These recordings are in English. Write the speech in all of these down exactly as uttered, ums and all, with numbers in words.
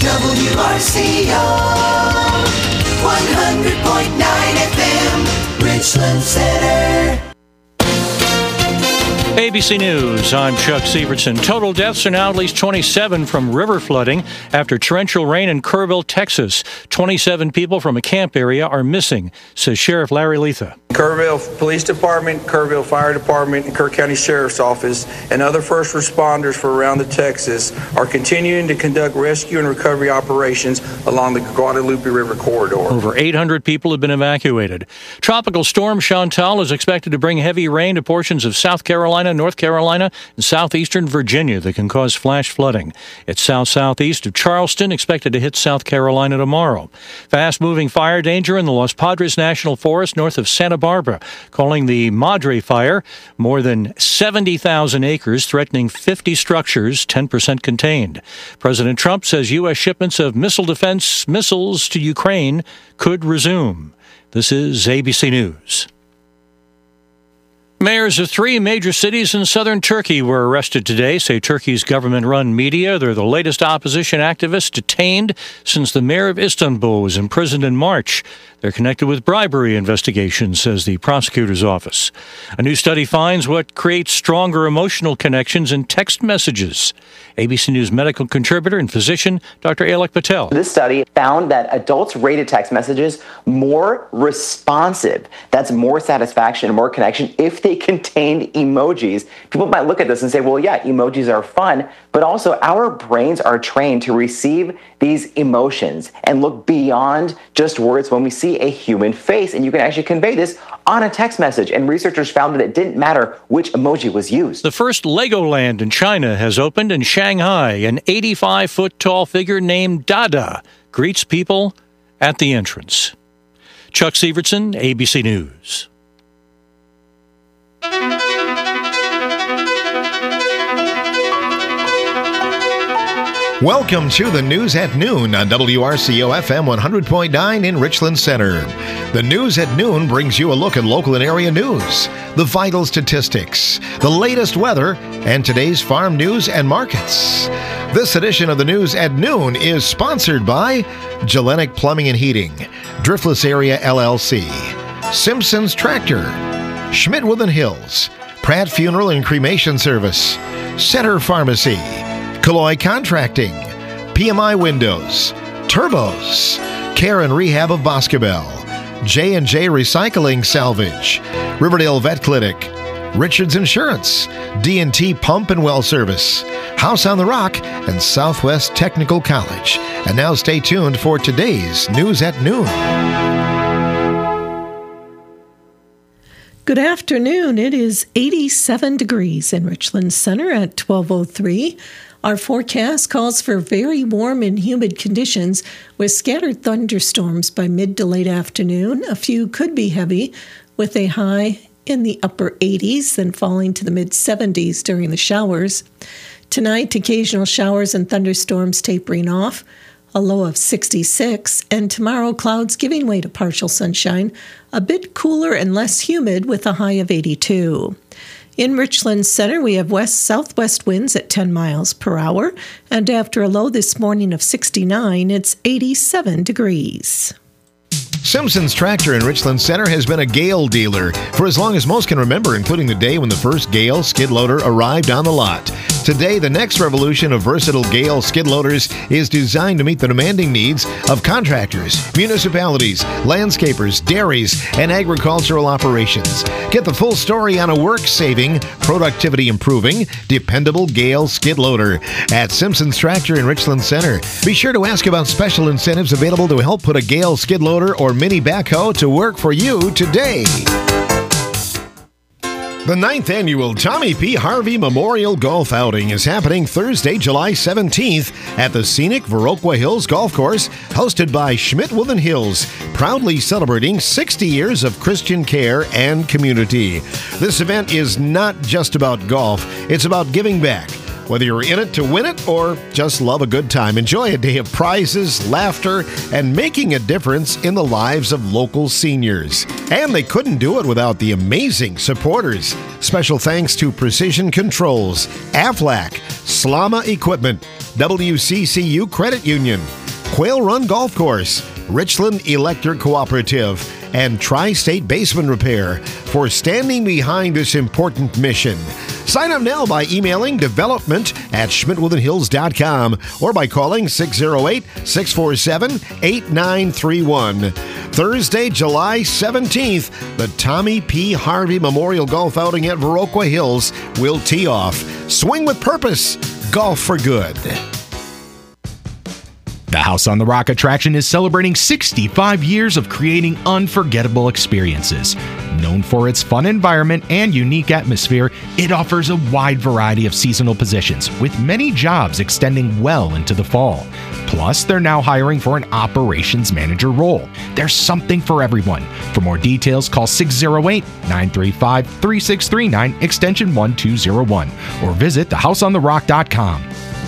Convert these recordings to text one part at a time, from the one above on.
W R C O, one hundred point nine F M, Richland Center. A B C News, I'm Chuck Sievertson. Total deaths are now at least twenty-seven from river flooding after torrential rain in Kerrville, Texas. twenty-seven people from a camp area are missing, says Sheriff Larry Letha. Kerrville Police Department, Kerrville Fire Department, and Kerr County Sheriff's Office, and other first responders from around the Texas are continuing to conduct rescue and recovery operations along the Guadalupe River corridor. Over eight hundred people have been evacuated. Tropical storm Chantal is expected to bring heavy rain to portions of South Carolina, North Carolina, and southeastern Virginia that can cause flash flooding. It's south-southeast of Charleston, expected to hit South Carolina tomorrow. Fast-moving fire danger in the Los Padres National Forest north of Santa Barbara, calling the Madre Fire. More than seventy thousand acres, threatening fifty structures, ten percent contained. President Trump says U S shipments of missile defense missiles to Ukraine could resume. This is A B C News. Mayors of three major cities in southern Turkey were arrested today, say Turkey's government-run media. They're the latest opposition activists detained since the mayor of Istanbul was imprisoned in March. They're connected with bribery investigations, says the prosecutor's office. A new study finds what creates stronger emotional connections in text messages. A B C News medical contributor and physician, Doctor Alok Patel. This study found that adults rated text messages more responsive. That's more satisfaction and more connection if they contained emojis. People might look at this and say, well, yeah, emojis are fun, but also our brains are trained to receive these emotions and look beyond just words when we see a human face. And you can actually convey this on a text message. And researchers found that it didn't matter which emoji was used. The first Legoland in China has opened in Shanghai. An eighty-five foot tall figure named Dada greets people at the entrance. Chuck Sievertson, A B C News. Welcome to the News at Noon on W R C O F M one hundred point nine in Richland Center. The News at Noon brings you a look at local and area news, the vital statistics, the latest weather, and today's farm news and markets. This edition of the News at Noon is sponsored by Gellenic Plumbing and Heating, Driftless Area L L C, Simpsons Tractor, Schmidt Woodland Hills, Pratt Funeral and Cremation Service, Center Pharmacy, Calloy Contracting, P M I Windows, Turbos, Care and Rehab of Boscobel, J and J Recycling Salvage, Riverdale Vet Clinic, Richards Insurance, D and T Pump and Well Service, House on the Rock, and Southwest Technical College. And now stay tuned for today's News at Noon. Good afternoon. It is eighty-seven degrees in Richland Center at twelve oh three. Our forecast calls for very warm and humid conditions with scattered thunderstorms by mid to late afternoon. A few could be heavy with a high in the upper eighties, then falling to the mid seventies during the showers. Tonight, occasional showers and thunderstorms tapering off, a low of sixty-six, and tomorrow clouds giving way to partial sunshine, a bit cooler and less humid with a high of eighty-two. In Richland Center, we have west-southwest winds at ten miles per hour, and after a low this morning of sixty-nine, it's eighty-seven degrees. Simpsons Tractor in Richland Center has been a Gale dealer for as long as most can remember, including the day when the first Gale skid loader arrived on the lot. Today, the next revolution of versatile Gale skid loaders is designed to meet the demanding needs of contractors, municipalities, landscapers, dairies, and agricultural operations. Get the full story on a work-saving, productivity-improving, dependable Gale skid loader at Simpsons Tractor in Richland Center. Be sure to ask about special incentives available to help put a Gale skid loader or mini backhoe to work for you today. The ninth annual Tommy P. Harvey Memorial Golf Outing is happening Thursday, July seventeenth at the scenic Viroqua Hills Golf Course, hosted by Schmidt Woodland Hills, proudly celebrating sixty years of Christian care and community. This event is not just about golf, it's about giving back. Whether you're in it to win it or just love a good time, enjoy a day of prizes, laughter, and making a difference in the lives of local seniors. And they couldn't do it without the amazing supporters. Special thanks to Precision Controls, Aflac, Slama Equipment, W C C U Credit Union, Quail Run Golf Course, Richland Electric Cooperative, and Tri-State Basement Repair for standing behind this important mission. Sign up now by emailing development at schmidt woodland hills dot com or by calling six oh eight, six four seven, eight nine three one. Thursday, July seventeenth, the Tommy P. Harvey Memorial Golf Outing at Viroqua Hills will tee off. Swing with purpose. Golf for good. The House on the Rock attraction is celebrating sixty-five years of creating unforgettable experiences. Known for its fun environment and unique atmosphere, it offers a wide variety of seasonal positions, with many jobs extending well into the fall. Plus, they're now hiring for an operations manager role. There's something for everyone. For more details, call six oh eight, nine three five, three six three nine, extension one two oh one, or visit the house on the rock dot com.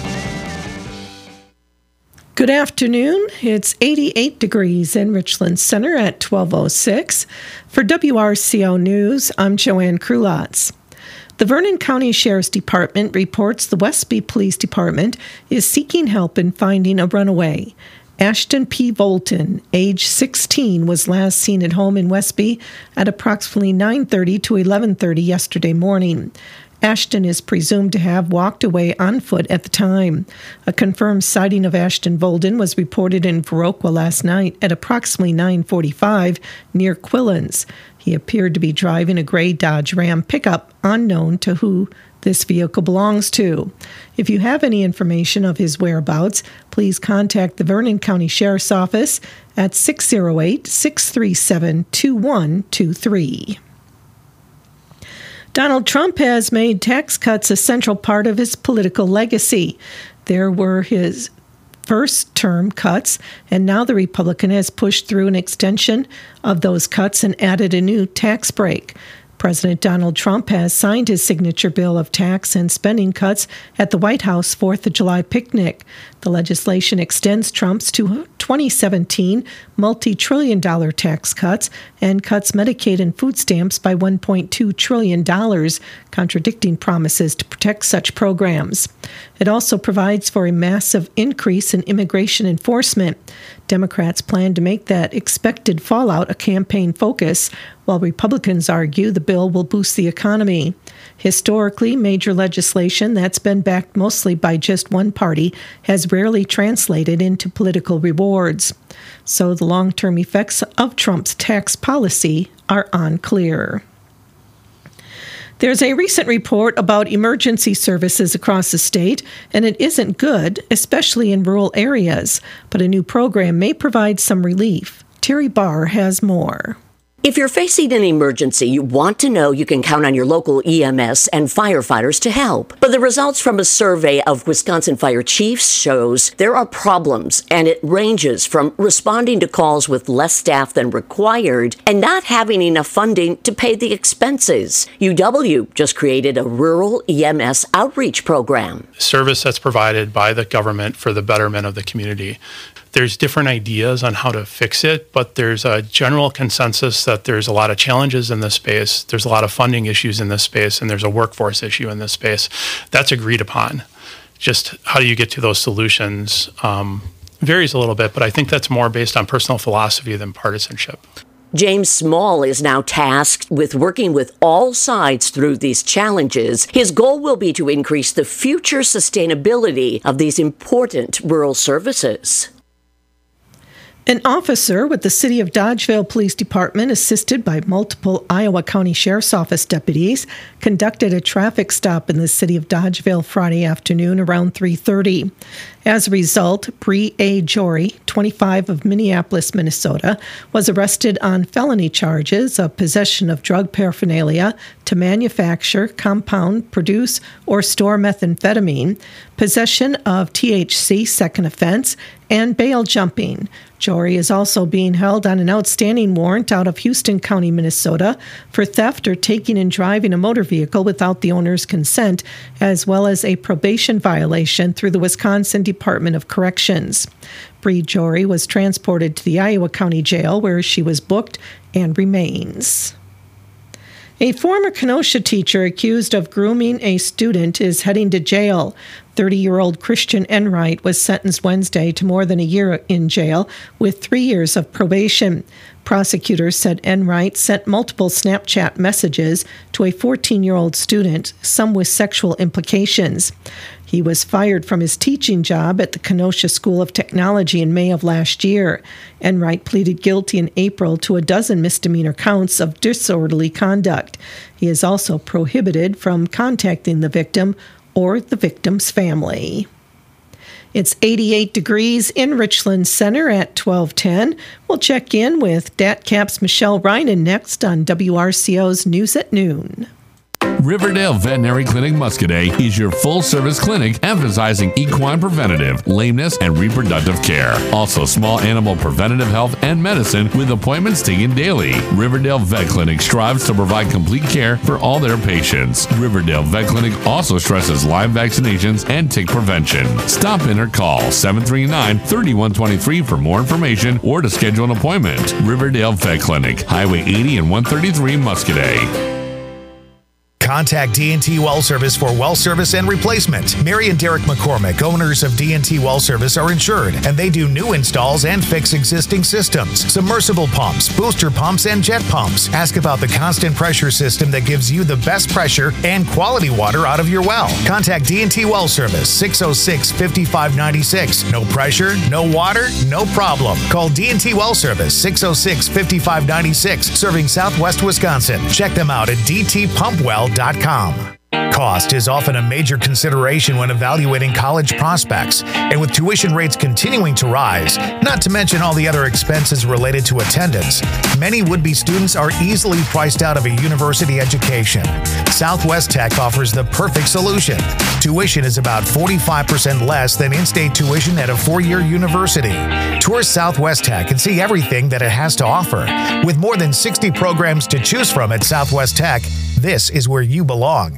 Good afternoon. It's eighty-eight degrees in Richland Center at twelve oh six. For W R C O News, I'm Joanne Krulotz. The Vernon County Sheriff's Department reports the Westby Police Department is seeking help in finding a runaway. Ashton P. Volton, age sixteen, was last seen at home in Westby at approximately nine thirty to eleven thirty yesterday morning. Ashton is presumed to have walked away on foot at the time. A confirmed sighting of Ashton Volden was reported in Viroqua last night at approximately nine forty-five near Quillens. He appeared to be driving a gray Dodge Ram pickup, unknown to who this vehicle belongs to. If you have any information of his whereabouts, please contact the Vernon County Sheriff's Office at six oh eight, six three seven, two one two three. Donald Trump has made tax cuts a central part of his political legacy. There were his first term cuts, and now the Republican has pushed through an extension of those cuts and added a new tax break. President Donald Trump has signed his signature bill of tax and spending cuts at the White House fourth of July picnic. The legislation extends Trump's twenty seventeen multi-trillion dollar tax cuts and cuts Medicaid and food stamps by one point two trillion dollars, contradicting promises to protect such programs. It also provides for a massive increase in immigration enforcement. Democrats plan to make that expected fallout a campaign focus, while Republicans argue the bill will boost the economy. Historically, major legislation that's been backed mostly by just one party has rarely translated into political rewards. So the long-term effects of Trump's tax policy are unclear. There's a recent report about emergency services across the state, and it isn't good, especially in rural areas, but a new program may provide some relief. Terry Barr has more. If you're facing an emergency, you want to know you can count on your local E M S and firefighters to help. But the results from a survey of Wisconsin fire chiefs shows there are problems, and it ranges from responding to calls with less staff than required and not having enough funding to pay the expenses. U W just created a rural E M S outreach program. Service that's provided by the government for the betterment of the community. There's different ideas on how to fix it, but there's a general consensus that there's a lot of challenges in this space, there's a lot of funding issues in this space, and there's a workforce issue in this space. That's agreed upon. Just how do you get to those solutions um, varies a little bit, but I think that's more based on personal philosophy than partisanship. James Small is now tasked with working with all sides through these challenges. His goal will be to increase the future sustainability of these important rural services. An officer with the City of Dodgeville Police Department, assisted by multiple Iowa County Sheriff's Office deputies, conducted a traffic stop in the city of Dodgeville Friday afternoon around three thirty. As a result, Bree A. Jory, twenty-five, of Minneapolis, Minnesota, was arrested on felony charges of possession of drug paraphernalia to manufacture, compound, produce, or store methamphetamine, possession of T H C, second offense, and bail jumping. Jory is also being held on an outstanding warrant out of Houston County, Minnesota, for theft or taking and driving a motor vehicle without the owner's consent, as well as a probation violation through the Wisconsin Department of Corrections. Bree Jory was transported to the Iowa County Jail, where she was booked and remains. A former Kenosha teacher accused of grooming a student is heading to jail. thirty-year-old Christian Enright was sentenced Wednesday to more than a year in jail with three years of probation. Prosecutors said Enright sent multiple Snapchat messages to a fourteen-year-old student, some with sexual implications. He was fired from his teaching job at the Kenosha School of Technology in May of last year. Enright pleaded guilty in April to a dozen misdemeanor counts of disorderly conduct. He is also prohibited from contacting the victim or the victim's family. It's eighty-eight degrees in Richland Center at twelve ten. We'll check in with DATCAP's Michelle Reinen next on W R C O's News at Noon. Riverdale Veterinary Clinic Muscadet is your full-service clinic emphasizing equine preventative, lameness, and reproductive care. Also, small animal preventative health and medicine with appointments taken daily. Riverdale Vet Clinic strives to provide complete care for all their patients. Riverdale Vet Clinic also stresses live vaccinations and tick prevention. Stop in or call seven three nine, three one two three for more information or to schedule an appointment. Riverdale Vet Clinic, Highway eighty and one thirty-three, Muscadet. Contact D and T Well Service for well service and replacement. Mary and Derek McCormick, owners of D and T Well Service, are insured, and they do new installs and fix existing systems, submersible pumps, booster pumps, and jet pumps. Ask about the constant pressure system that gives you the best pressure and quality water out of your well. Contact D and T Well Service, six oh six, five five nine six. No pressure, no water, no problem. Call D and T Well Service, six oh six, five five nine six, serving Southwest Wisconsin. Check them out at d t pump well dot com. Cost is often a major consideration when evaluating college prospects, and with tuition rates continuing to rise, not to mention all the other expenses related to attendance, many would-be students are easily priced out of a university education. Southwest Tech offers the perfect solution. Tuition is about forty-five percent less than in-state tuition at a four-year university. Tour Southwest Tech and see everything that it has to offer. With more than sixty programs to choose from at Southwest Tech, this is where you belong.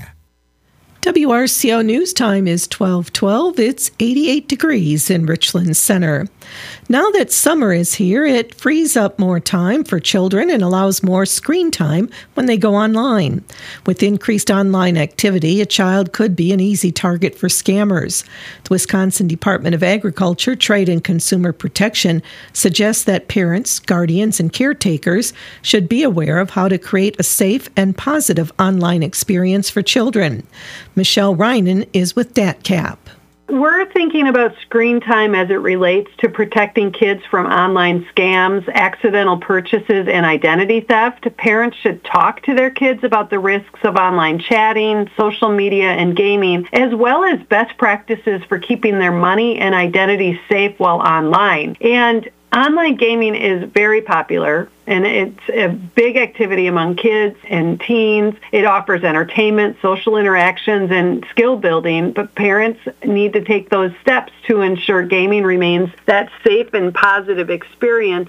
W R C O News Time is twelve twelve. It's eighty-eight degrees in Richland Center. Now that summer is here, it frees up more time for children and allows more screen time when they go online. With increased online activity, a child could be an easy target for scammers. The Wisconsin Department of Agriculture, Trade and Consumer Protection suggests that parents, guardians, and caretakers should be aware of how to create a safe and positive online experience for children. Michelle Reinen is with DATCAP. We're thinking about screen time as it relates to protecting kids from online scams, accidental purchases, and identity theft. Parents should talk to their kids about the risks of online chatting, social media, and gaming, as well as best practices for keeping their money and identity safe while online. And online gaming is very popular, and it's a big activity among kids and teens. It offers entertainment, social interactions, and skill building, but parents need to take those steps to ensure gaming remains that safe and positive experience.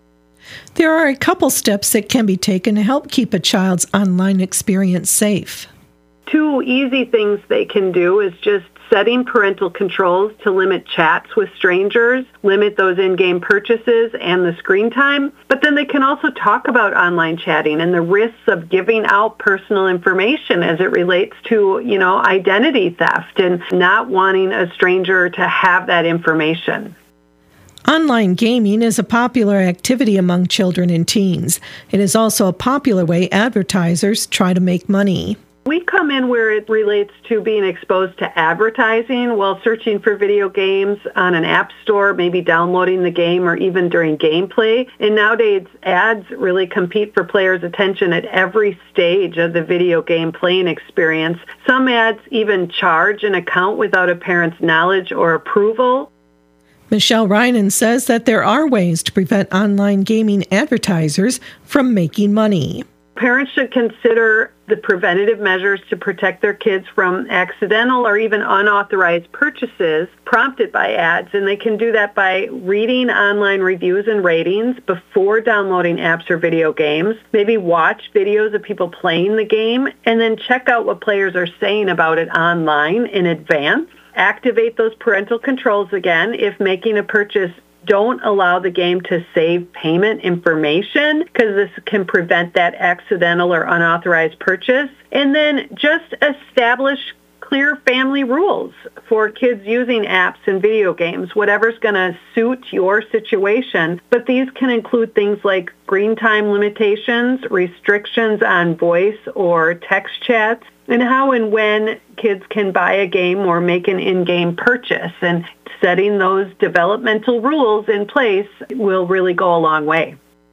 There are a couple steps that can be taken to help keep a child's online experience safe. Two easy things they can do is just setting parental controls to limit chats with strangers, limit those in-game purchases and the screen time. But then they can also talk about online chatting and the risks of giving out personal information as it relates to, you know, identity theft and not wanting a stranger to have that information. Online gaming is a popular activity among children and teens. It is also a popular way advertisers try to make money. We come in where it relates to being exposed to advertising while searching for video games on an app store, maybe downloading the game or even during gameplay. And nowadays, ads really compete for players' attention at every stage of the video game playing experience. Some ads even charge an account without a parent's knowledge or approval. Michelle Reinen says that there are ways to prevent online gaming advertisers from making money. Parents should consider the preventative measures to protect their kids from accidental or even unauthorized purchases prompted by ads. And they can do that by reading online reviews and ratings before downloading apps or video games. Maybe watch videos of people playing the game and then check out what players are saying about it online in advance. Activate those parental controls again if making a purchase. Don't allow the game to save payment information because this can prevent that accidental or unauthorized purchase. And then just establish clear family rules for kids using apps and video games, whatever's going to suit your situation. But these can include things like screen time limitations, restrictions on voice or text chats, and how and when kids can buy a game or make an in-game purchase. And setting those developmental rules in place will really go a long way.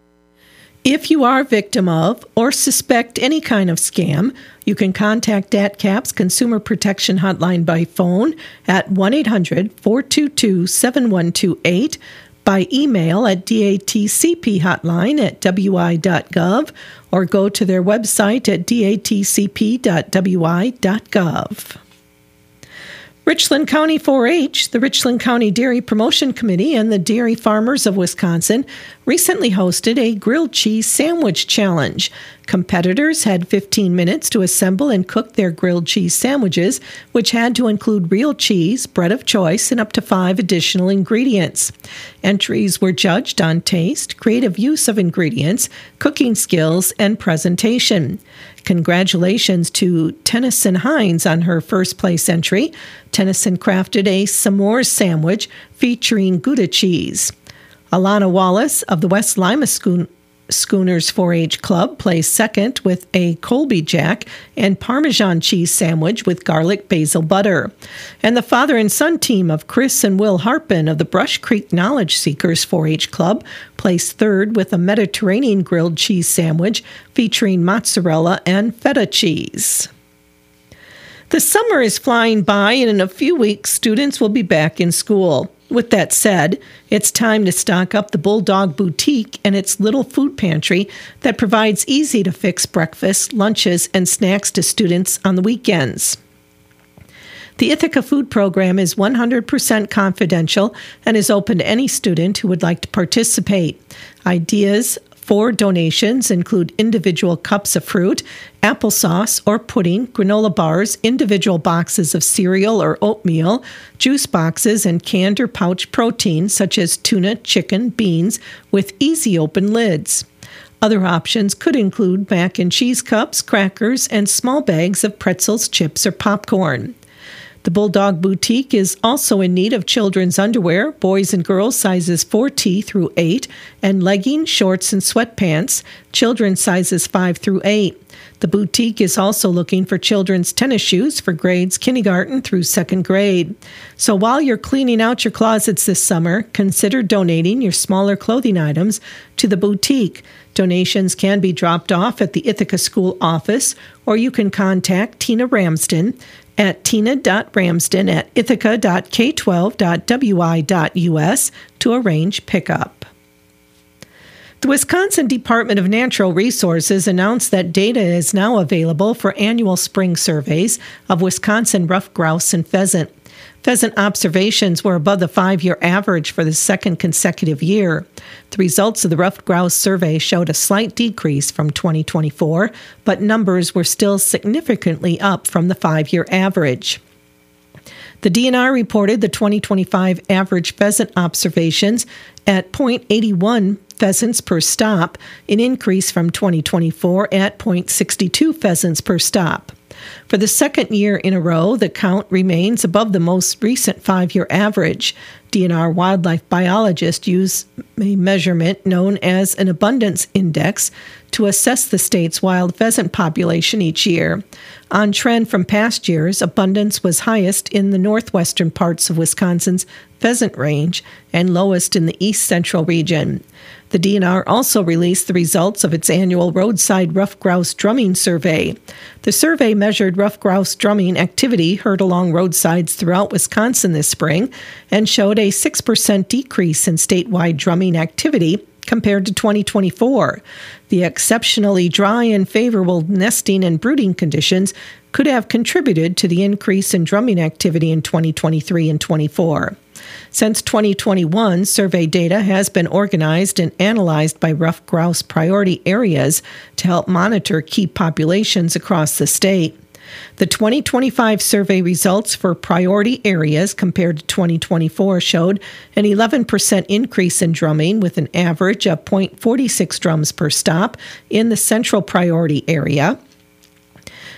If you are a victim of or suspect any kind of scam, you can contact D A T C A P's Consumer Protection Hotline by phone at one eight hundred, four two two, seven one two eight, by email at datcphotline at w i dot gov, or go to their website at datcp dot w i dot gov. Richland County four H, the Richland County Dairy Promotion Committee, and the Dairy Farmers of Wisconsin recently hosted a grilled cheese sandwich challenge. Competitors had fifteen minutes to assemble and cook their grilled cheese sandwiches, which had to include real cheese, bread of choice, and up to five additional ingredients. Entries were judged on taste, creative use of ingredients, cooking skills, and presentation. Congratulations to Tennyson Hines on her first place entry. Tennyson crafted a s'mores sandwich featuring Gouda cheese. Alana Wallace of the West Lima Schoon- Schooners four H Club placed second with a Colby Jack and Parmesan cheese sandwich with garlic basil butter. And the father and son team of Chris and Will Harpin of the Brush Creek Knowledge Seekers four H Club placed third with a Mediterranean grilled cheese sandwich featuring mozzarella and feta cheese. The summer is flying by, and in a few weeks, students will be back in school. With that said, it's time to stock up the Bulldog Boutique and its little food pantry that provides easy-to-fix breakfasts, lunches, and snacks to students on the weekends. The Ithaca Food Program is one hundred percent confidential and is open to any student who would like to participate. Ideas for donations include individual cups of fruit, applesauce or pudding, granola bars, individual boxes of cereal or oatmeal, juice boxes, and canned or pouch protein such as tuna, chicken, beans with easy open lids. Other options could include mac and cheese cups, crackers, and small bags of pretzels, chips, or popcorn. The Bulldog Boutique is also in need of children's underwear, boys and girls sizes four T through eight, and leggings, shorts, and sweatpants, children's sizes five through eight. The boutique is also looking for children's tennis shoes for grades kindergarten through second grade. So while you're cleaning out your closets this summer, consider donating your smaller clothing items to the boutique. Donations can be dropped off at the Ithaca School office, or you can contact Tina Ramsden at tina dot ramsden at ithaca dot k twelve dot w i dot u s to arrange pickup. The Wisconsin Department of Natural Resources announced that data is now available for annual spring surveys of Wisconsin ruffed grouse and pheasant. Pheasant observations were above the five-year average for the second consecutive year. The results of the ruffed grouse survey showed a slight decrease from twenty twenty-four, but numbers were still significantly up from the five-year average. The D N R reported the twenty twenty-five average pheasant observations at zero point eight one pheasants per stop, an increase from twenty twenty-four at zero point six two pheasants per stop. For the second year in a row, the count remains above the most recent five-year average. D N R wildlife biologists use a measurement known as an abundance index to assess the state's wild pheasant population each year. On trend from past years, abundance was highest in the northwestern parts of Wisconsin's pheasant range and lowest in the east central region. The D N R also released the results of its annual roadside ruffed grouse drumming survey. The survey measured ruffed grouse drumming activity heard along roadsides throughout Wisconsin this spring and showed a six percent decrease in statewide drumming activity compared to twenty twenty-four. The exceptionally dry and favorable nesting and brooding conditions could have contributed to the increase in drumming activity in twenty twenty-three and twenty-four. Since twenty twenty-one, survey data has been organized and analyzed by ruffed grouse priority areas to help monitor key populations across the state. The twenty twenty-five survey results for priority areas compared to twenty twenty-four showed an eleven percent increase in drumming with an average of zero point four six drums per stop in the central priority area.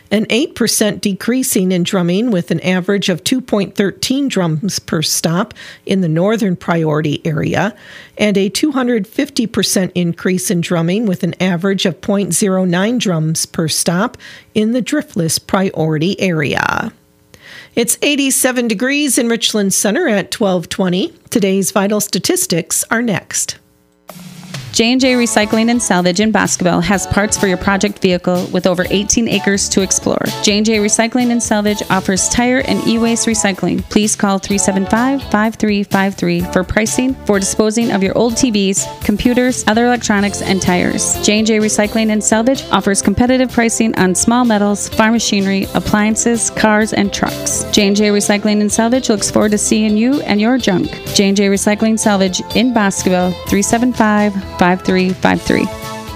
an eight percent decreasing in drumming with an average of two point one three drums per stop in the northern priority area, and a two hundred fifty percent increase in drumming with an average of zero point zero nine drums per stop in the driftless priority area. It's eighty-seven degrees in Richland Center at twelve twenty. Today's vital statistics are next. J and J Recycling and Salvage in Boscoville has parts for your project vehicle with over eighteen acres to explore. J and J Recycling and Salvage offers tire and e-waste recycling. Please call three seven five, five three five three for pricing for disposing of your old T Vs, computers, other electronics, and tires. J and J Recycling and Salvage offers competitive pricing on small metals, farm machinery, appliances, cars, and trucks. J and J Recycling and Salvage looks forward to seeing you and your junk. J and J Recycling Salvage in Boscoville, three seven five, five three five three.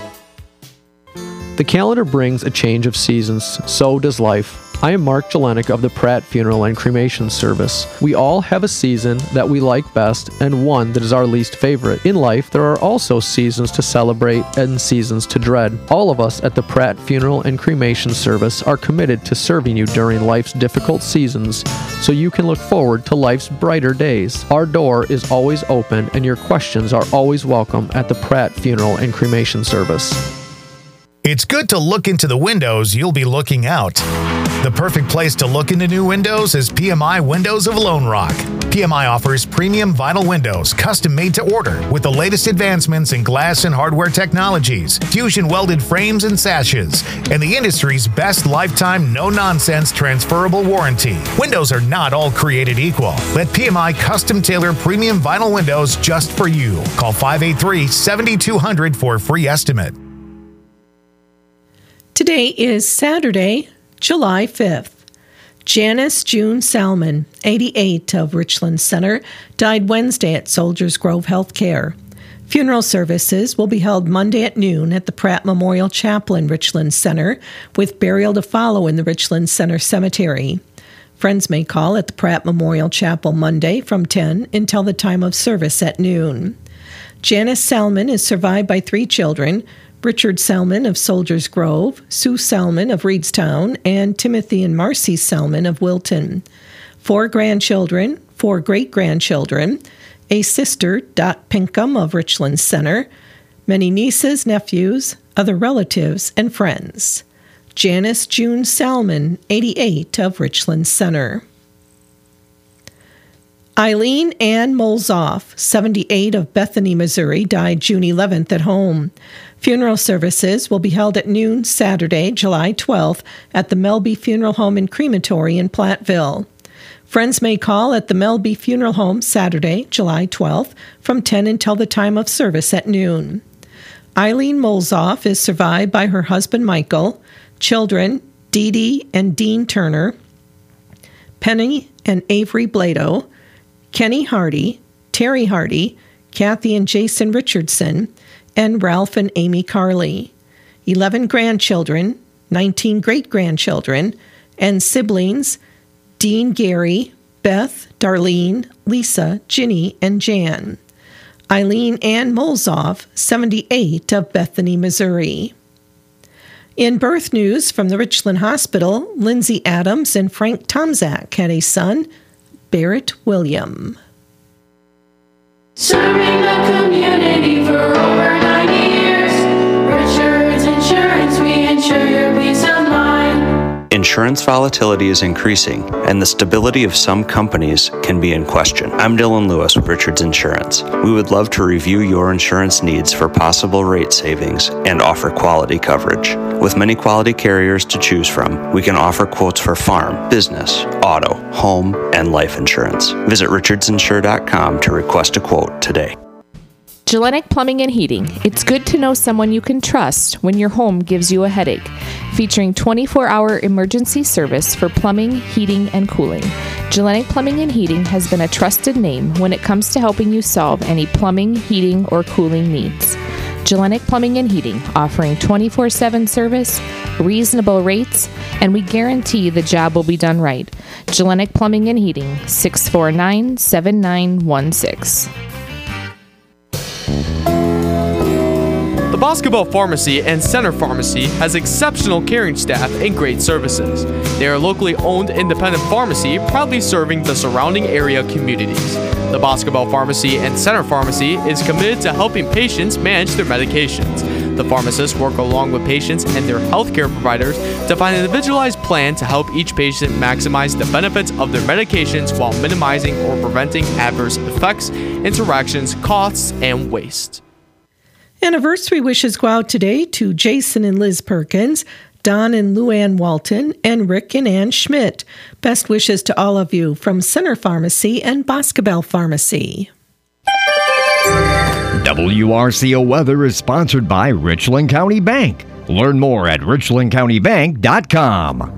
The calendar brings a change of seasons, so does life. I am Mark Jelenic of the Pratt Funeral and Cremation Service. We all have a season that we like best and one that is our least favorite. In life, there are also seasons to celebrate and seasons to dread. All of us at the Pratt Funeral and Cremation Service are committed to serving you during life's difficult seasons so you can look forward to life's brighter days. Our door is always open and your questions are always welcome at the Pratt Funeral and Cremation Service. It's good to look into the windows you'll be looking out. The perfect place to look into new windows is P M I Windows of Lone Rock. P M I offers premium vinyl windows, custom made to order, with the latest advancements in glass and hardware technologies, fusion welded frames and sashes, and the industry's best lifetime no-nonsense transferable warranty. Windows are not all created equal. Let P M I custom tailor premium vinyl windows just for you. Call five eight three, seven two zero zero for a free estimate. Today is Saturday, July fifth. Janice June Salmon, eighty-eight, of Richland Center, died Wednesday at Soldiers Grove Healthcare. Funeral services will be held Monday at noon at the Pratt Memorial Chapel in Richland Center, with burial to follow in the Richland Center Cemetery. Friends may call at the Pratt Memorial Chapel Monday from ten until the time of service at noon. Janice Salmon is survived by three children: Richard Salmon of Soldiers Grove, Sue Salmon of Reedstown, and Timothy and Marcy Salmon of Wilton. Four grandchildren, four great-grandchildren, a sister, Dot Pinkham of Richland Center, many nieces, nephews, other relatives, and friends. Janice June Salmon, eighty-eight, of Richland Center. Eileen Ann Molzoff, seventy-eight, of Bethany, Missouri, died June eleventh at home. Funeral services will be held at noon Saturday, July twelfth, at the Melby Funeral Home and Crematory in Platteville. Friends may call at the Melby Funeral Home Saturday, July twelfth, from ten until the time of service at noon. Eileen Molzoff is survived by her husband Michael, children Dee Dee and Dean Turner, Penny and Avery Blado, Kenny Hardy, Terry Hardy, Kathy and Jason Richardson, and Ralph and Amy Carley. Eleven grandchildren, nineteen great-grandchildren, and siblings Dean Gary, Beth, Darlene, Lisa, Ginny, and Jan. Eileen Ann Molzoff, seventy-eight, of Bethany, Missouri. In birth news from the Richland Hospital, Lindsay Adams and Frank Tomzak had a son, Barrett William. Serving the community for over ninety years. Richards Insurance, we insure your peace of mind. Insurance volatility is increasing, and the stability of some companies can be in question. I'm Dylan Lewis with Richards Insurance. We would love to review your insurance needs for possible rate savings and offer quality coverage. With many quality carriers to choose from, we can offer quotes for farm, business, auto, home, and life insurance. Visit richards insure dot com to request a quote today. Jelenic Plumbing and Heating. It's good to know someone you can trust when your home gives you a headache. Featuring twenty-four hour emergency service for plumbing, heating, and cooling. Jelenic Plumbing and Heating has been a trusted name when it comes to helping you solve any plumbing, heating, or cooling needs. Jelenic Plumbing and Heating, offering twenty-four seven service, reasonable rates, and we guarantee the job will be done right. Jelenic Plumbing and Heating, six four nine, seven nine one six. The Boscobel Pharmacy and Center Pharmacy has exceptional caring staff and great services. They are a locally owned independent pharmacy proudly serving the surrounding area communities. The Boscobel Pharmacy and Center Pharmacy is committed to helping patients manage their medications. The pharmacists work along with patients and their healthcare providers to find an individualized plan to help each patient maximize the benefits of their medications while minimizing or preventing adverse effects, interactions, costs, and waste. Anniversary wishes go out today to Jason and Liz Perkins, Don and Luann Walton, and Rick and Ann Schmidt. Best wishes to all of you from Center Pharmacy and Boscobel Pharmacy. W R C O Weather is sponsored by Richland County Bank. Learn more at richland county bank dot com.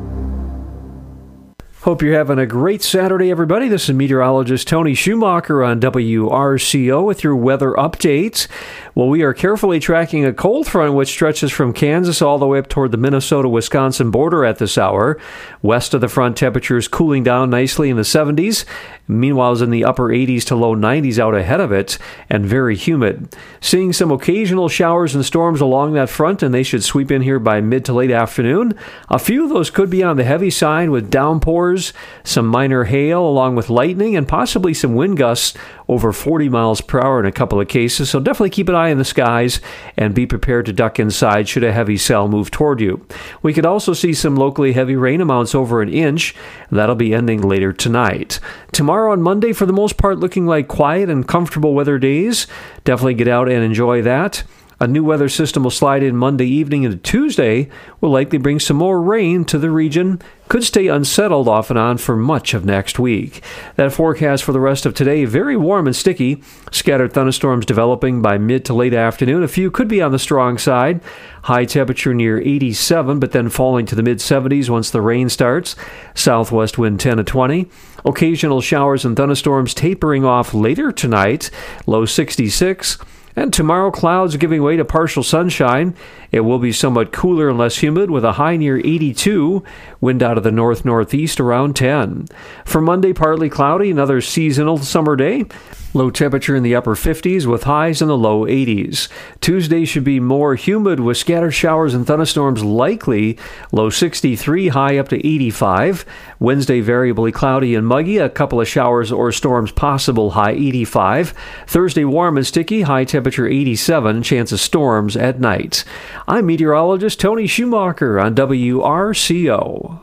Hope you're having a great Saturday, everybody. This is meteorologist Tony Schumacher on W R C O with your weather updates. Well, we are carefully tracking a cold front which stretches from Kansas all the way up toward the Minnesota-Wisconsin border at this hour. West of the front, temperatures cooling down nicely in the seventies. Meanwhile, it's in the upper eighties to low nineties out ahead of it, and very humid. Seeing some occasional showers and storms along that front, and they should sweep in here by mid to late afternoon. A few of those could be on the heavy side with downpours, some minor hail along with lightning, and possibly some wind gusts over forty miles per hour in a couple of cases. So definitely keep an eye in the skies and be prepared to duck inside should a heavy cell move toward you. We could also see some locally heavy rain amounts over an inch. That'll be ending later tonight. Tomorrow and Monday, for the most part, looking like quiet and comfortable weather days. Definitely get out and enjoy that. A new weather system will slide in Monday evening into Tuesday, will likely bring some more rain to the region. Could stay unsettled off and on for much of next week. That forecast for the rest of today, very warm and sticky. Scattered thunderstorms developing by mid to late afternoon. A few could be on the strong side. High temperature near eighty-seven, but then falling to the mid seventies once the rain starts. Southwest wind ten to twenty. Occasional showers and thunderstorms tapering off later tonight. Low sixty-six. And tomorrow, clouds giving way to partial sunshine. It will be somewhat cooler and less humid with a high near eighty-two. Wind out of the north-northeast around ten. For Monday, partly cloudy, another seasonal summer day. Low temperature in the upper fifties with highs in the low eighties. Tuesday should be more humid with scattered showers and thunderstorms likely. Low sixty-three, high up to eighty-five. Wednesday variably cloudy and muggy. A couple of showers or storms possible, high eighty-five. Thursday warm and sticky, high temperature eighty-seven. Chance of storms at night. I'm meteorologist Tony Schumacher on W R C O.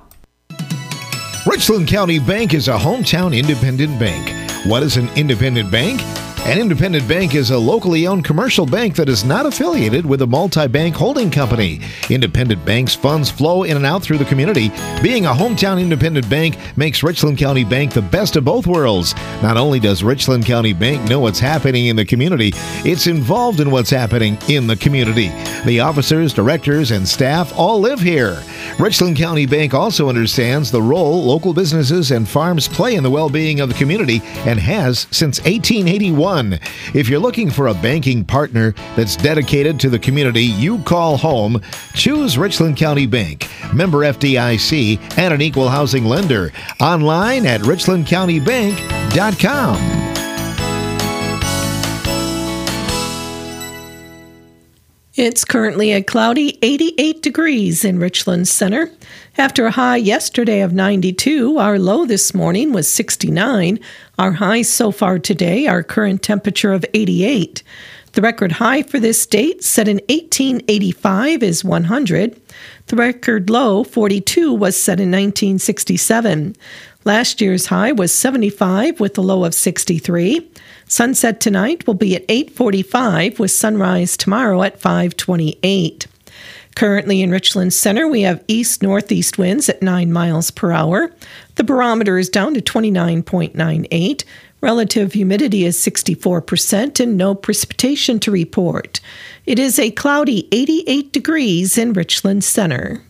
Richland County Bank is a hometown independent bank. What is an independent bank? An independent bank is a locally owned commercial bank that is not affiliated with a multi-bank holding company. Independent banks' funds flow in and out through the community. Being a hometown independent bank makes Richland County Bank the best of both worlds. Not only does Richland County Bank know what's happening in the community, it's involved in what's happening in the community. The officers, directors, and staff all live here. Richland County Bank also understands the role local businesses and farms play in the well-being of the community and has since eighteen eighty-one. If you're looking for a banking partner that's dedicated to the community you call home, choose Richland County Bank, member F D I C, and an equal housing lender. Online at richland county bank dot com. It's currently a cloudy eighty-eight degrees in Richland Center. After a high yesterday of ninety-two, our low this morning was sixty-nine. Our highs so far today, our current temperature of eighty-eight. The record high for this date, set in eighteen eighty-five, is one hundred. The record low, forty-two, was set in nineteen sixty-seven. Last year's high was seventy-five with a low of sixty-three. Sunset tonight will be at eight forty-five with sunrise tomorrow at five twenty-eight. Currently in Richland Center, we have east-northeast winds at nine miles per hour. The barometer is down to twenty-nine point nine eight. Relative humidity is sixty-four percent and no precipitation to report. It is a cloudy eighty-eight degrees in Richland Center.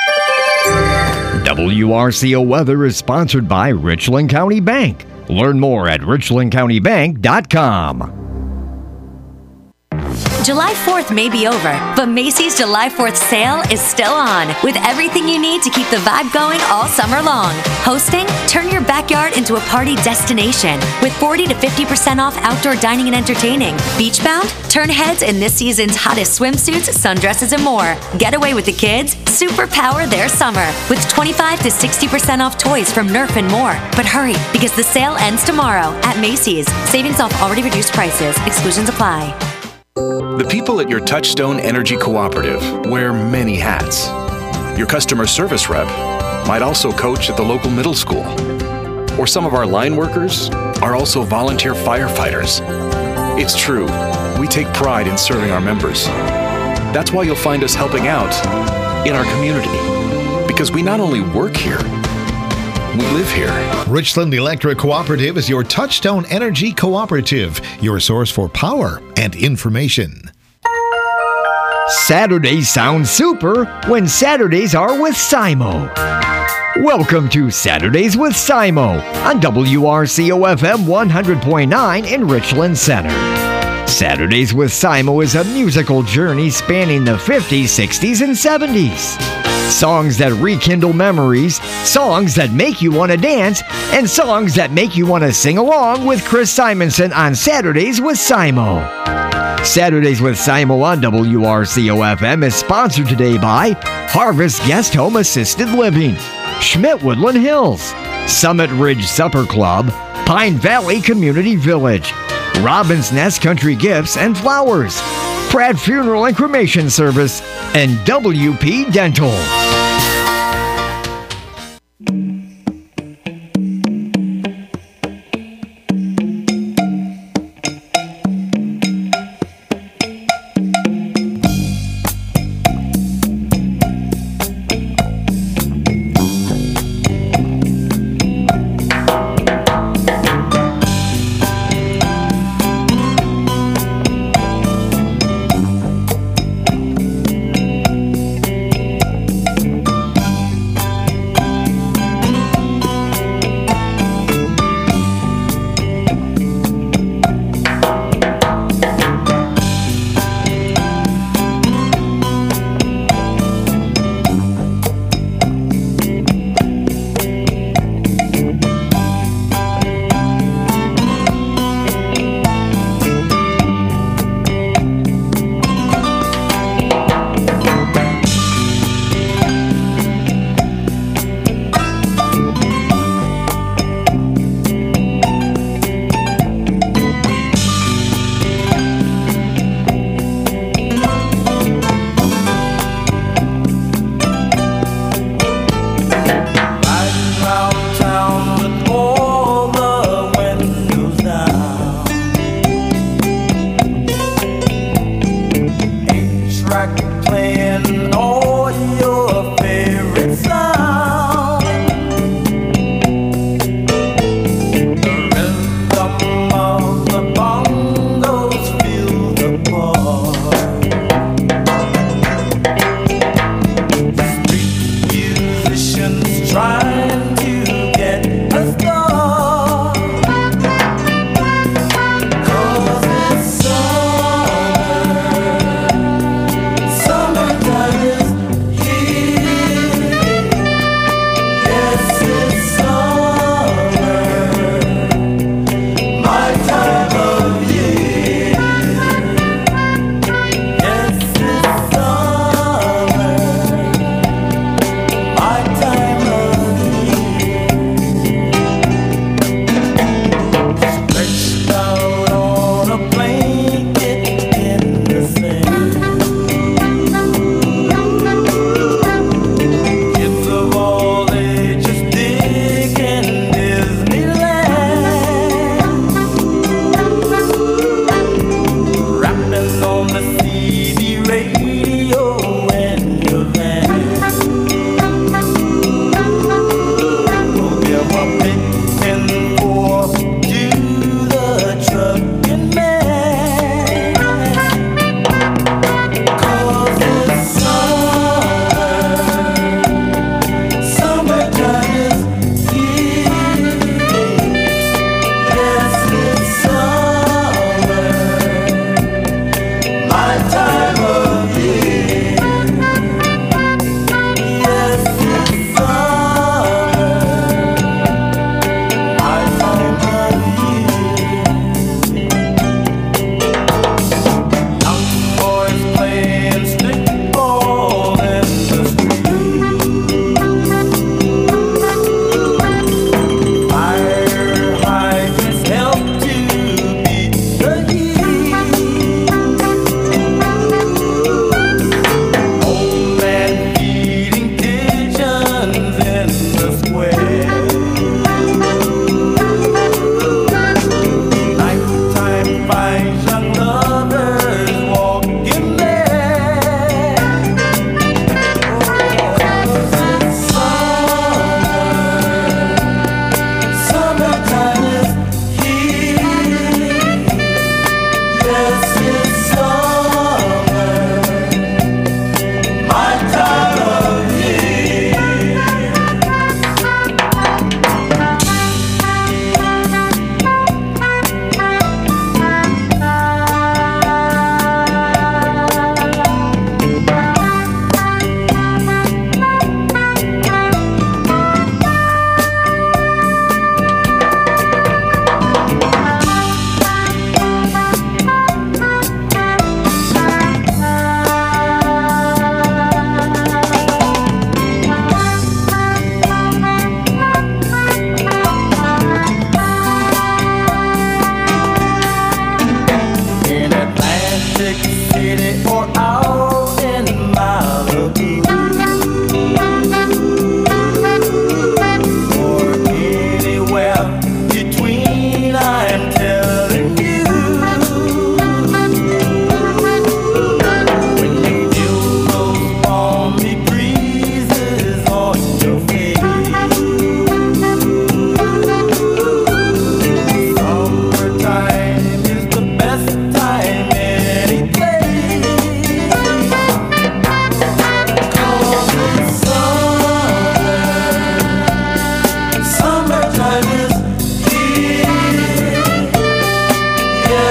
W R C O Weather is sponsored by Richland County Bank. Learn more at richland county bank dot com. July fourth may be over, but Macy's July fourth sale is still on, with everything you need to keep the vibe going all summer long. Hosting? Turn your backyard into a party destination with forty to fifty percent off outdoor dining and entertaining. Beachbound? Turn heads in this season's hottest swimsuits, sundresses, and more. Get away with the kids? Superpower their summer with twenty-five to sixty percent off toys from Nerf and more. But hurry, because the sale ends tomorrow at Macy's. Savings off already reduced prices. Exclusions apply. The people at your Touchstone Energy Cooperative wear many hats. Your customer service rep might also coach at the local middle school. Or some of our line workers are also volunteer firefighters. It's true, we take pride in serving our members. That's why you'll find us helping out in our community. Because we not only work here, we live here. Richland Electric Cooperative is your Touchstone Energy Cooperative, your source for power and information. Saturdays sound super when Saturdays are with Simo. Welcome to Saturdays with Simo on W R C O F M one hundred point nine in Richland Center. Saturdays with Simo is a musical journey spanning the fifties, sixties, and seventies. Songs that rekindle memories, songs that make you want to dance, and songs that make you want to sing along with Chris Simonson on Saturdays with Simo. Saturdays with Simo on W R C O F M is sponsored today by Harvest Guest Home Assisted Living, Schmidt Woodland Hills, Summit Ridge Supper Club, Pine Valley Community Village, Robin's Nest Country Gifts and Flowers, Pratt Funeral and Cremation Service, and W P Dental.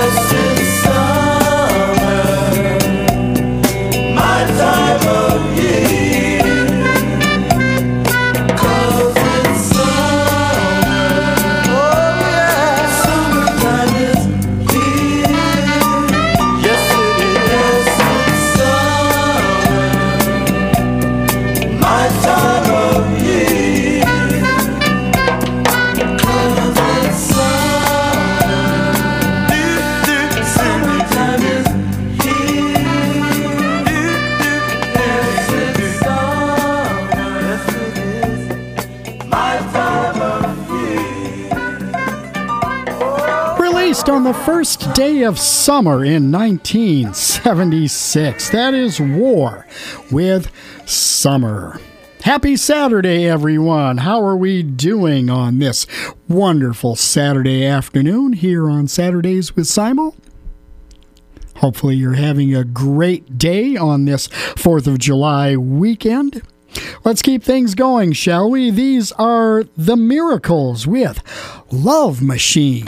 On the first day of summer in nineteen seventy-six. That is War with Summer. Happy Saturday, everyone. How are we doing on this wonderful Saturday afternoon here on Saturdays with Simo? Hopefully you're having a great day on this fourth of July weekend. Let's keep things going, shall we? These are The Miracles with Love Machine.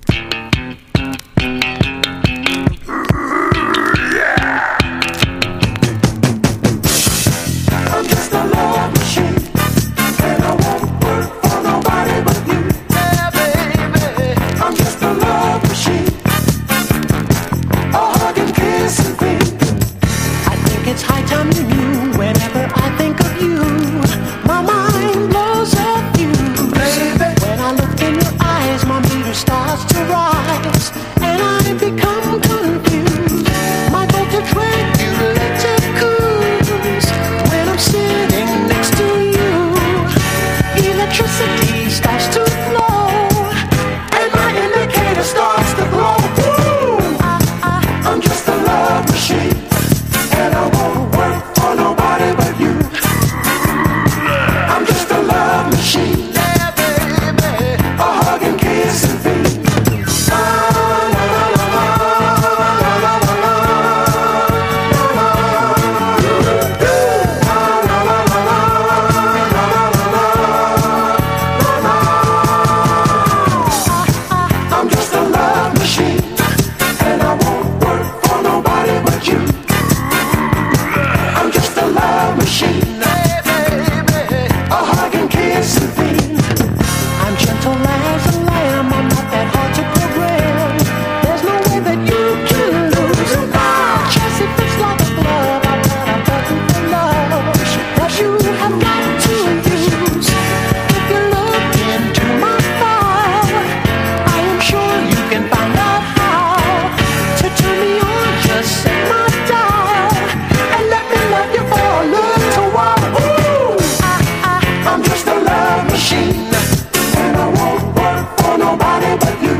It's high time you knew. Whenever I think of you, my mind blows up you. Baby, when I look in your eyes, my meter starts to rise, and I become confused. My voltage regulator cools when I'm sitting next to you. Electricity starts to flow, and my indicator starts to glow. Ooh, I, I, I'm just a love machine. And I won't work for nobody but you. I'm just a love machine. Yeah, baby. A hug and kiss and feed. La, la, la, la, la, la, la, la, la. I'm just a love machine. And I won't work for nobody but you. I'm just a love machine, hey, baby. A hug and kiss and feed. I'm gentle as a lamb, I'm not that hard to program. There's no way that you can lose. My chest, it fits like a glove. I've got a button for love that you have got to use. If you look into my fire, I am sure you can find out how to turn me on. Just set my dial and let me love you for a little while. Ooh, I, I, I'm just a love machine, and I won't work for nobody but you.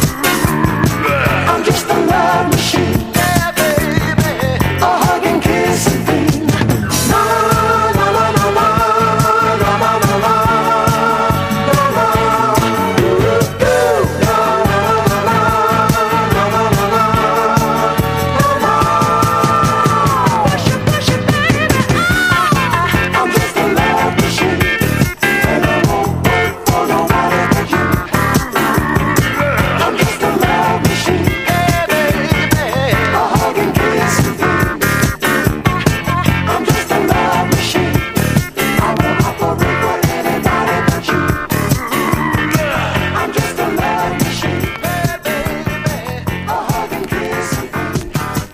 I'm just a love machine, yeah, baby. A hug and kiss and feed. La la la la la la la la la la la. Ooh, ooh, la la la la la la la la la. Worship, worship, baby. I'm just a love machine, and I won't work for nobody but you. I'm just a love machine, yeah, baby. A hug and kiss and feed. I'm just a love machine. I won't operate for anybody but you. I'm just a love machine, yeah, baby. A hug and kiss and feed.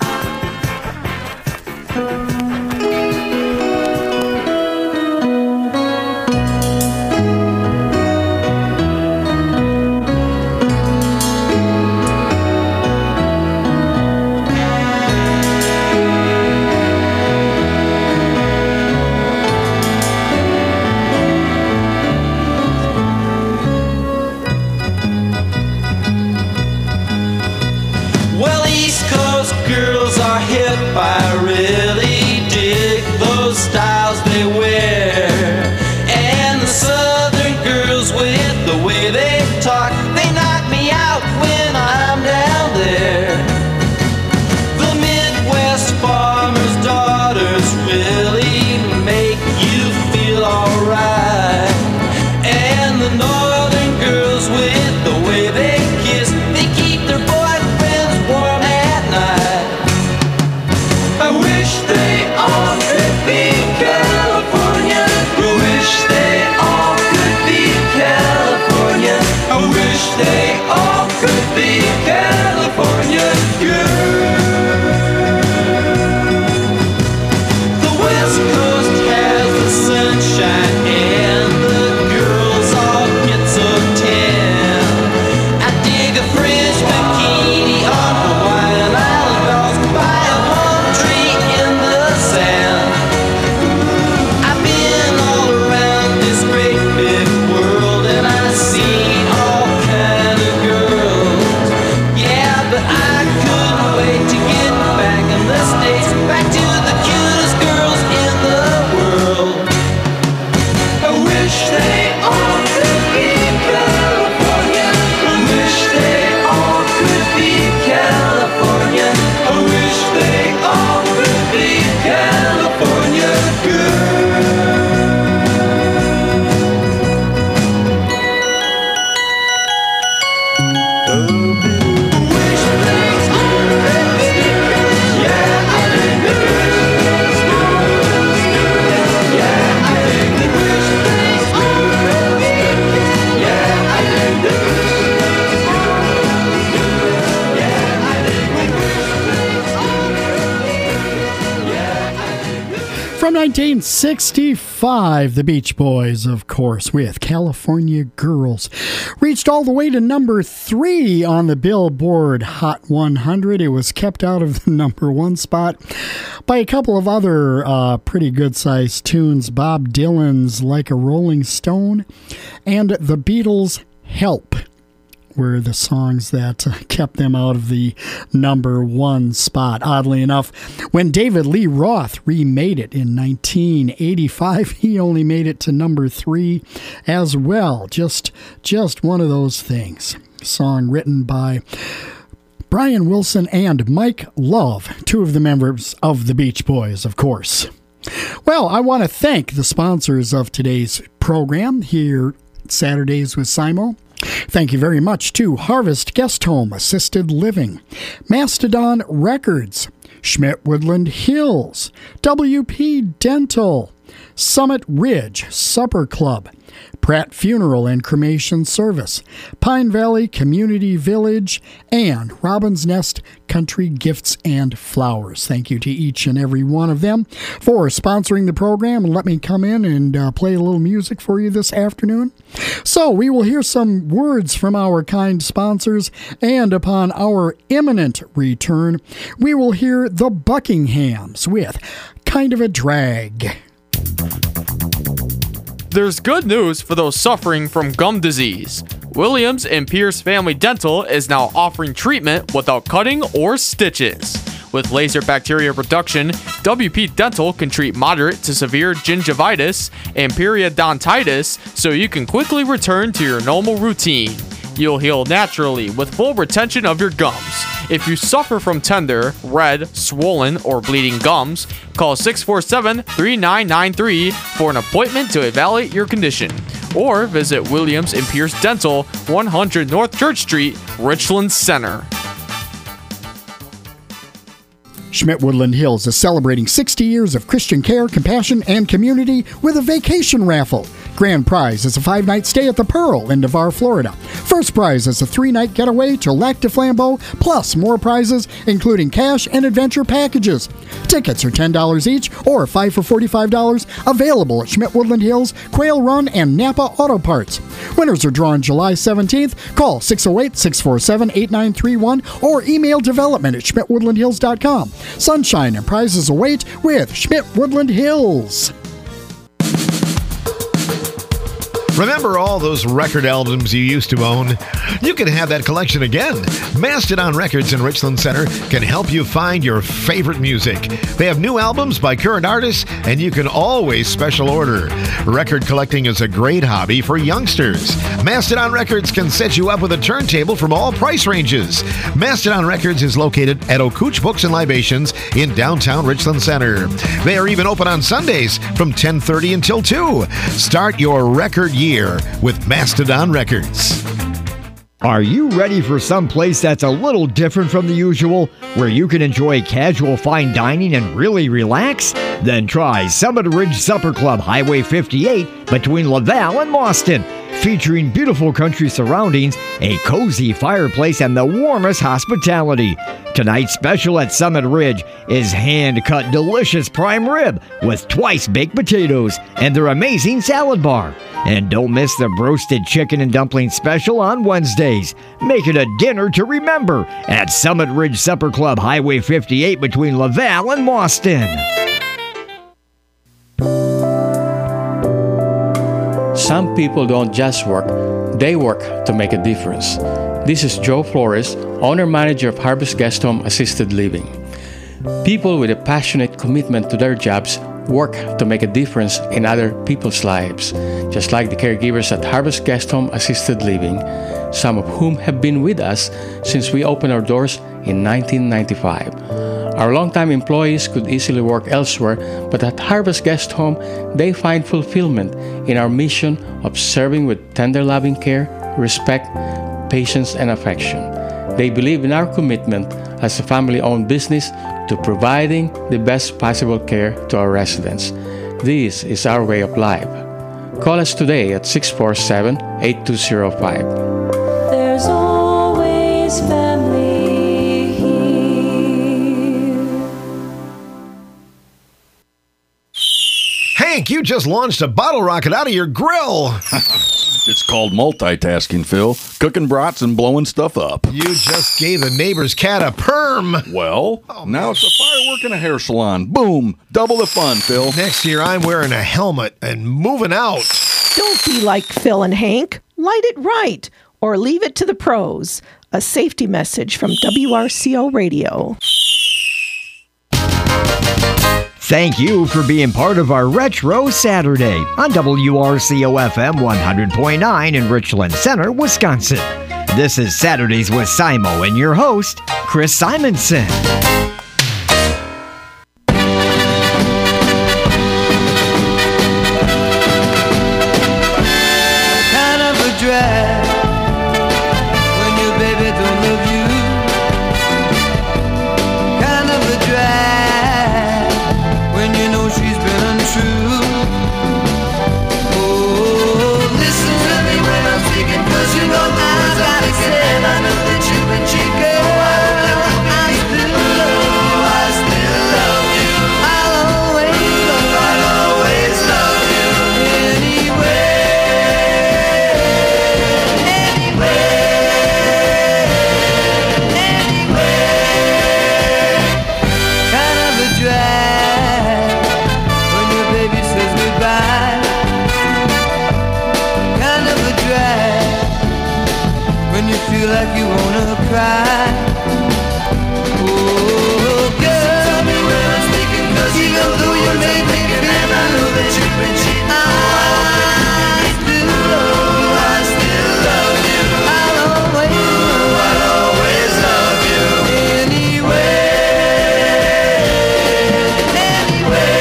Well, East Coast girls are hip. I really dig those styles they wear. And the Southern girls, with the way they talk, they knock me out when I'm down there. The Midwest farmers' daughters really make you feel alright. And the Northern girls, with the way they kiss, they keep their boyfriends From nineteen sixty-five, the Beach Boys, of course, with California Girls. Reached all the way to number three on the Billboard Hot one hundred. It was kept out of the number one spot by a couple of other uh, pretty good-sized tunes. Bob Dylan's Like a Rolling Stone and the Beatles' Help were the songs that uh, kept them out of the number one spot. Oddly enough, when David Lee Roth remade it in nineteen eighty-five, he only made it to number three as well. Just, just one of those things. Song written by Brian Wilson and Mike Love, two of the members of the Beach Boys, of course. Well, I want to thank the sponsors of today's program here Saturdays with Simo. Thank you very much to Harvest Guest Home Assisted Living, Mastodon Records, Schmidt Woodland Hills, W P Dental, Summit Ridge Supper Club, Pratt Funeral and Cremation Service, Pine Valley Community Village, and Robin's Nest Country Gifts and Flowers. Thank you to each and every one of them for sponsoring the program and let me come in and uh, play a little music for you this afternoon. So we will hear some words from our kind sponsors, and upon our imminent return, we will hear the Buckinghams with Kind of a Drag. There's good news for those suffering from gum disease. Williams and Pierce Family Dental is now offering treatment without cutting or stitches. With laser bacteria reduction, W P Dental can treat moderate to severe gingivitis and periodontitis so you can quickly return to your normal routine. You'll heal naturally with full retention of your gums. If you suffer from tender, red, swollen, or bleeding gums, call six four seven, three nine nine three for an appointment to evaluate your condition. Or visit Williams and Pierce Dental, one hundred North Church Street, Richland Center. Schmidt Woodland Hills is celebrating sixty years of Christian care, compassion, and community with a vacation raffle. Grand prize is a five-night stay at the Pearl in Navarre, Florida. First prize is a three-night getaway to Lac du Flambeau, plus more prizes, including cash and adventure packages. Tickets are ten dollars each, or five for forty-five dollars, available at Schmidt Woodland Hills, Quail Run, and Napa Auto Parts. Winners are drawn July seventeenth. Call six oh eight, six four seven, eight nine three one or email development at schmidt woodland hills dot com. Sunshine and prizes await with Schmidt Woodland Hills. Remember all those record albums you used to own? You can have that collection again. Mastodon Records in Richland Center can help you find your favorite music. They have new albums by current artists, and you can always special order. Record collecting is a great hobby for youngsters. Mastodon Records can set you up with a turntable from all price ranges. Mastodon Records is located at O'Cooch Books and Libations in downtown Richland Center. They are even open on Sundays from ten thirty until two. Start your record year with Mastodon Records. Are you ready for some place that's a little different from the usual, where you can enjoy casual fine dining and really relax? Then try Summit Ridge Supper Club, Highway fifty-eight, between Laval and Mauston. Featuring beautiful country surroundings, a cozy fireplace, and the warmest hospitality. Tonight's special at Summit Ridge is hand-cut delicious prime rib with twice baked potatoes and their amazing salad bar. And don't miss the roasted chicken and dumpling special on Wednesdays. Make it a dinner to remember at Summit Ridge Supper Club, Highway fifty-eight, between Laval and Mauston. Some people don't just work, they work to make a difference. This is Joe Flores, owner-manager of Harvest Guest Home Assisted Living. People with a passionate commitment to their jobs work to make a difference in other people's lives, just like the caregivers at Harvest Guest Home Assisted Living, some of whom have been with us since we opened our doors in nineteen ninety-five. Our longtime employees could easily work elsewhere, but at Harvest Guest Home, they find fulfillment in our mission of serving with tender loving care, respect, patience, and affection. They believe in our commitment as a family-owned business to providing the best possible care to our residents. This is our way of life. Call us today at six four seven, eight two zero five. There's always family here. Hank, you just launched a bottle rocket out of your grill. It's called multitasking, Phil. Cooking brats and blowing stuff up. You just gave the neighbor's cat a perm. Well, oh, now it's a firework and a hair salon. Boom. Double the fun, Phil. Next year, I'm wearing a helmet and moving out. Don't be like Phil and Hank. Light it right, or leave it to the pros. A safety message from W R C O Radio. Thank you for being part of our Retro Saturday on W R C O F M one hundred point nine in Richland Center, Wisconsin. This is Saturdays with Simo and your host, Chris Simonson. Kind of a drag when your baby don't love you. Kind of a drag when you know she's been untrue. Oh, listen to me when I'm speaking, cause you know the words I say, and I know that you've been cheap, girl. I still love you, I still love you. I'll always love you, I'll always love you. Anyway, anyway, anyway. Kind of a drag when your baby says goodbye. Kind of a drag when you feel like you wanna cry. Oh, girl, tell me when I'm speaking, cause you know though you may think it, and I know that you've been cheating. I still love you, I still love you. I'll always love you, I'll always love you. Anyway, anyway,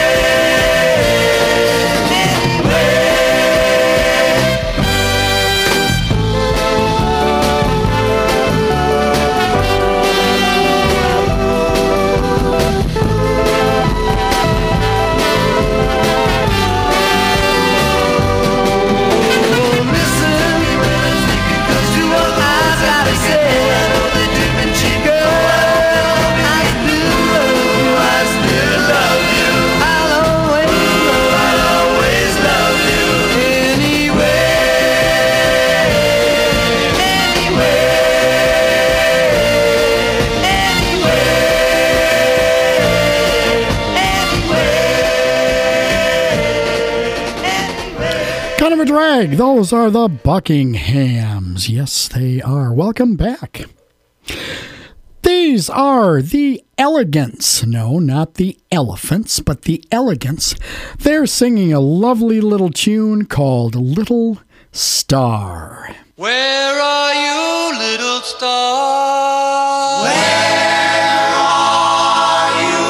Kind of a drag. Those are the Buckinghams. Yes, they are. Welcome back. These are the Elegants. No, not the Elephants, but the Elegants. They're singing a lovely little tune called Little Star. where are you, little star? Where are you?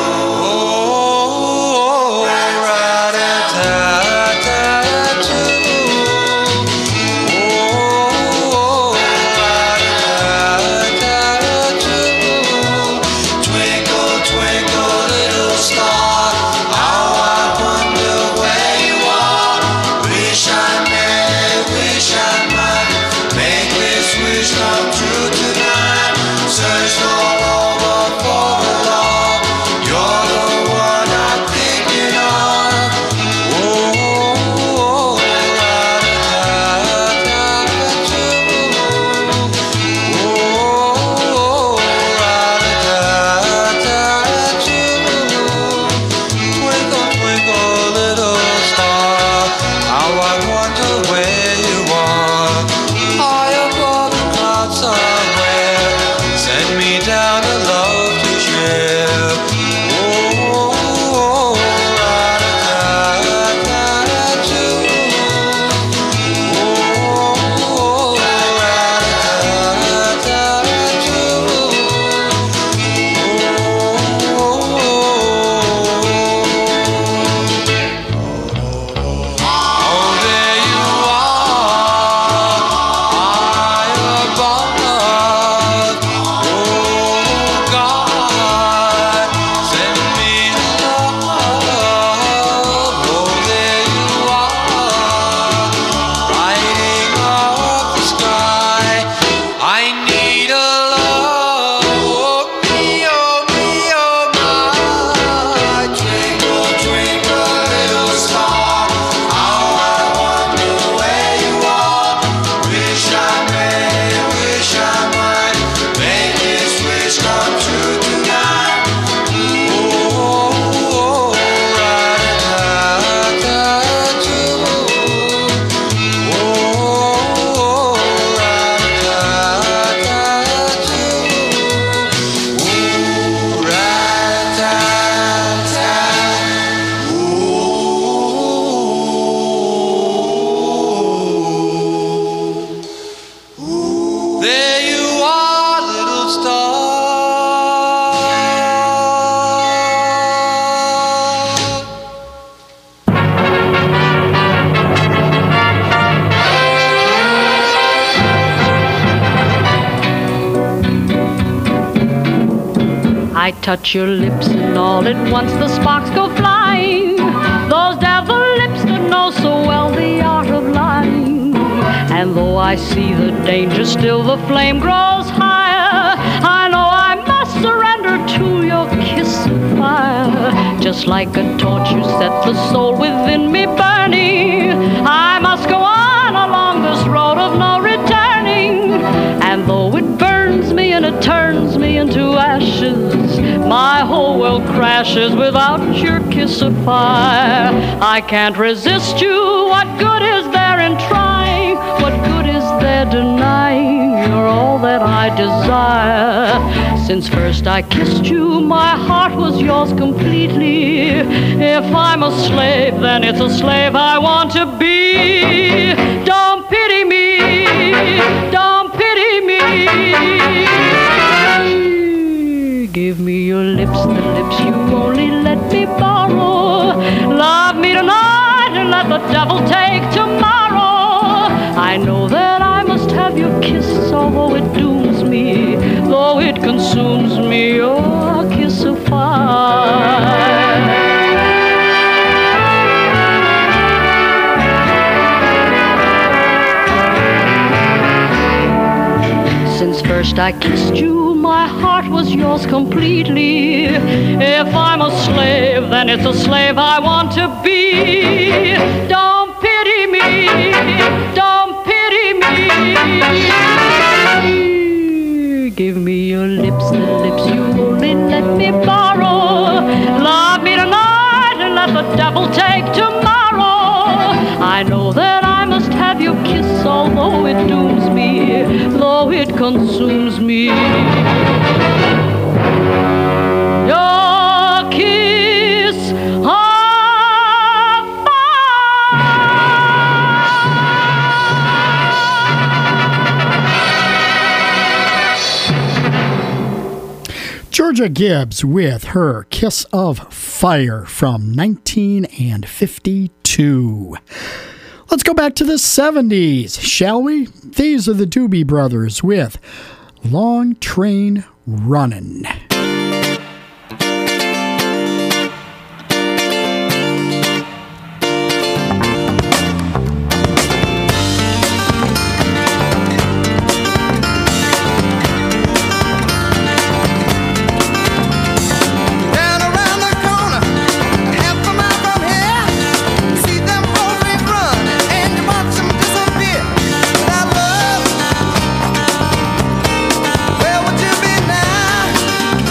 Oh, rat-a-tat-tat-too. Oh, rat-a-tat-tat-too. Twinkle, twinkle, little star, how I wonder where you are. Wish I may, wish I might make this wish come true tonight. Search for I touch your lips and all at once the sparks go flying. Those devil lips that know so well the art of lying. And though I see the danger, still the flame grows higher. I know I must surrender to your kiss of fire. Just like a torch you set the soul within me burning. I must go on along this road of no returning. And though it burns me and it turns me into ashes, my whole world crashes without your kiss of fire. I can't resist you. What good is there in trying? What good is there denying? You're all that I desire. Since first I kissed you, my heart was yours completely. If I'm a slave, then it's a slave I want to be. Don't pity me. Don't pity me. Give me your lips, the lips you only let me borrow. Love me tonight and let the devil take tomorrow. I know that I must have your kiss, although it dooms me, though it consumes me, your kiss of fire. Since first I kissed you, my heart was yours completely. If I'm a slave, then it's a slave I want to be. Don't pity me, don't pity me. Give me your lips, the lips you only let me borrow. Love me tonight and let the devil take tomorrow. I know that I must have your kiss, although it dooms me, though it consumes me. Your kiss of Georgia Gibbs with her Kiss of Fire from nineteen fifty-two. Let's go back to the seventies, shall we? These are the Doobie Brothers with Long Train Runnin'. Where would you be now?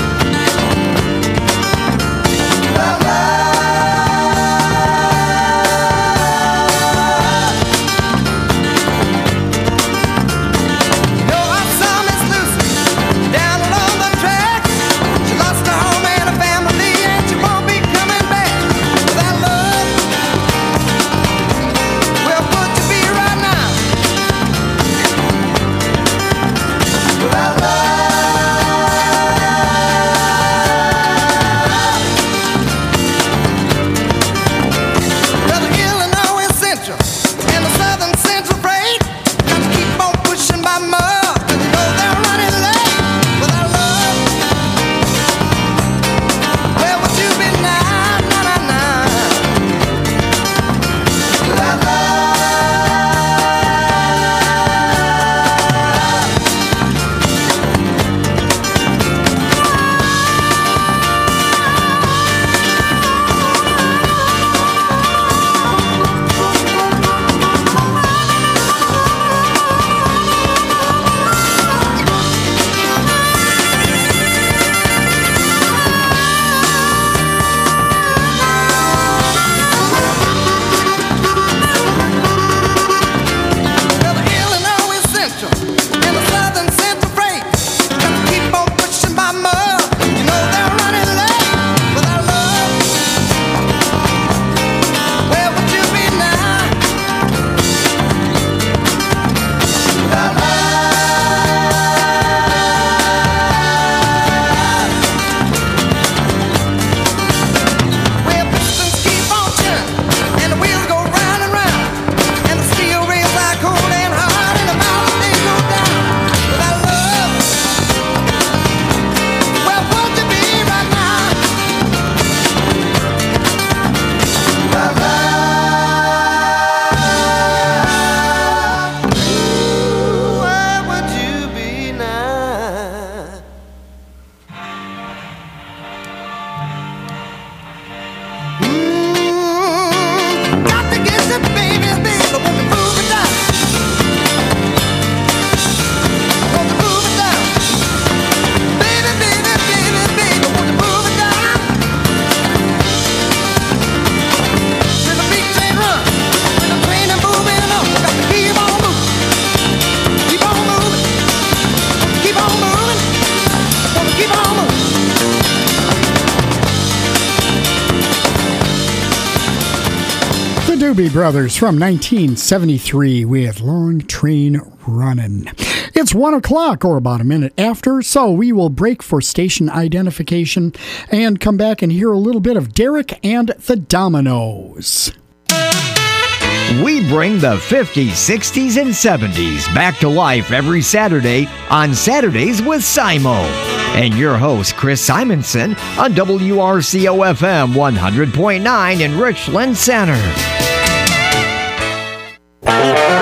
Doobie Brothers from nineteen seventy-three with Long Train Runnin'. It's one o'clock or about a minute after, so we will break for station identification and come back and hear a little bit of Derek and the Dominoes. We bring the fifties, sixties, and seventies back to life every Saturday on Saturdays with Simo. And your host, Chris Simonson, on W R C O F M one hundred point nine in Richland Center.